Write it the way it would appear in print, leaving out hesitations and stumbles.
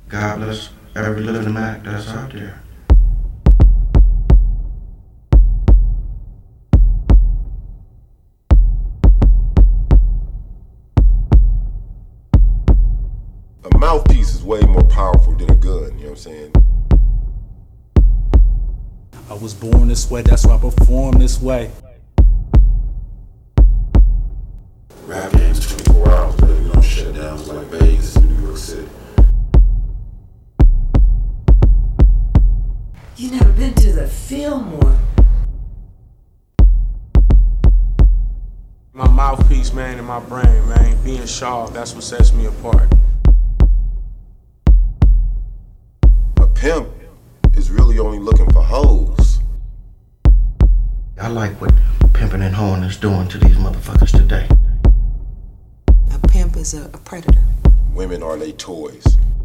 God bless every living Mac that's out there. A mouthpiece is way more powerful than a gun, you know what I'm saying? I was born this way, that's why I perform this way. Rap games 24 hours, but we don't shut down like Vegas and New York City. You never been to the Fillmore. My mouthpiece, man, and my brain, man. Being sharp, that's what sets me apart. A pimp is really only looking for hoes. I like what pimping and hoeing is doing to these motherfuckers today. A pimp is a predator. Women are they toys.